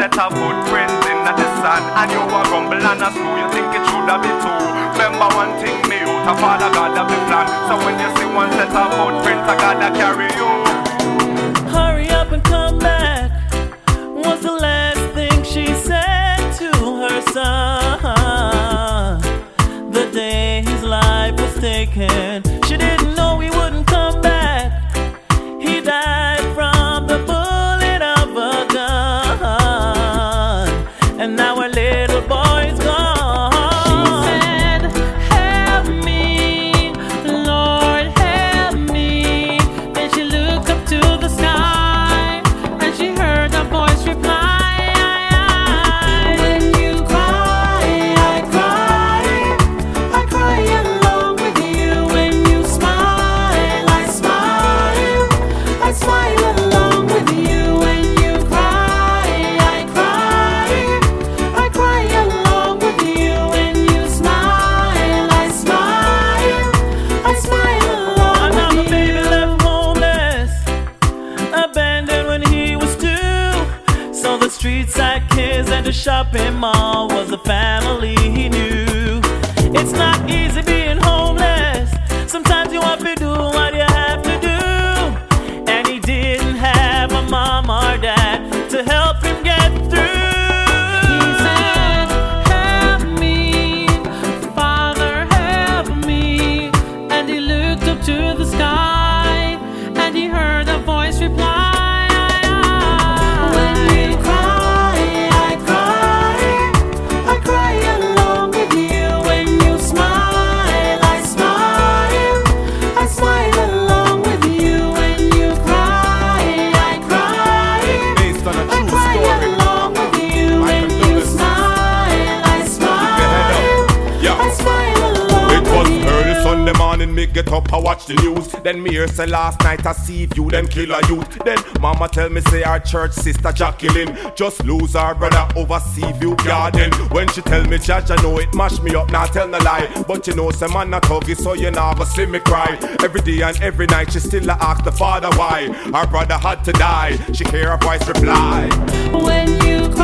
set of footprints in the sand, and you a grumble and a screw, you think it should have been two. Remember one thing, me out, a father God have the plan. So when you see one set of footprints, I gotta carry you. Hurry up and come back was the last thing she said to her son. The day his life was taken, she didn't know he wouldn't come back. He died from the bullet of a gun, and now her little boy's gone. She said, help me, Lord, help me. Then she looked up to the sky, and she heard a voice reply. Street side kids and the shopping mall was the family he knew. It's not easy being homeless. Sometimes you have to do what you have to do. And he didn't have a mom or dad to help him get through. He said, help me, Father, help me. And he looked up to the sky, and he heard a voice reply. Me get up, I watch the news. Then me hear say last night I see you, them kill a youth. Then mama tell me say our church sister Jacqueline just lose her brother over Seaview Garden. When she tell me judge, I know it mash me up, nah tell no lie. But you know some man not huggy, so you never see me cry. Every day and every night she still ask the father why her brother had to die. She hear her voice reply, when you cry.